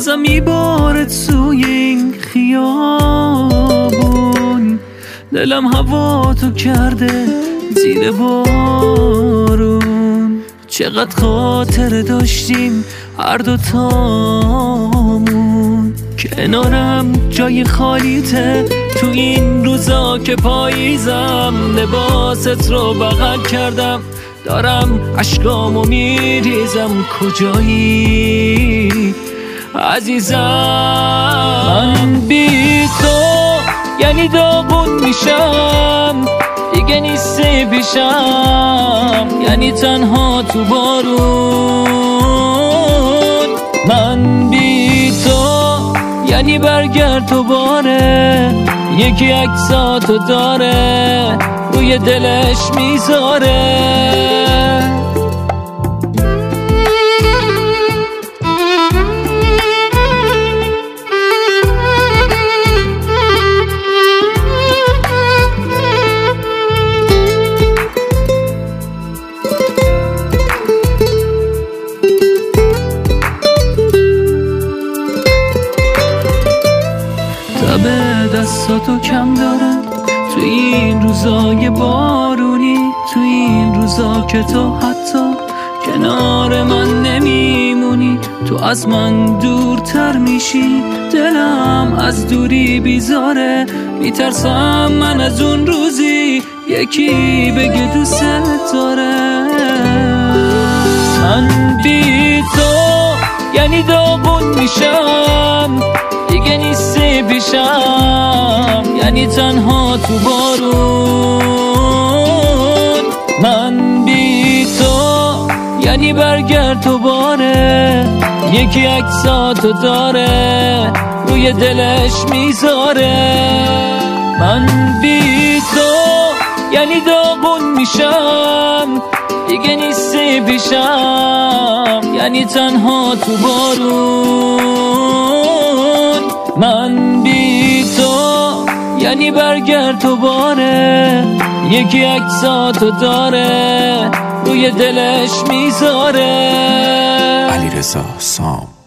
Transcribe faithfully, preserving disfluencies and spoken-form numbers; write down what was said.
بازم میباره توی این خیابون. دلم هوا تو کرده زیر بارون. چقدر خاطره داشتیم هر دو تامون. کنارم جای خالیته تو این روزا که پاییزم. لباست رو بغل کردم دارم عشقامو میریزم. کجایی عزیزم؟ من بی تو یعنی داغون میشم، دیگه نیستی پیشم، یعنی تنها تو بارون. من بی تو یعنی برگرد دوباره، یکی عکساتو داره روی دلش میذاره. به دستاتو کم دارم توی این روزای بارونی، توی این روزا که تو حتی کنار من نمیمونی. تو از من دورتر میشی، دلم از دوری بیزاره. میترسم من از اون روزی یکی بگه دوست داره. من بی تو یعنی داغون میشم، دیگه نیستی پیشم، یعنی تنها تو بارون. من بی تو یعنی برگرد دوباره، یکی عکساتو داره روی دلش میذاره. من بی تو یعنی داغون میشم، دیگه نیستی پیشم، یعنی تنها تو بارون. من بی تو یعنی برگرد دوباره، یکی عکساتو داره روی دلش میذاره. علیرضا سام.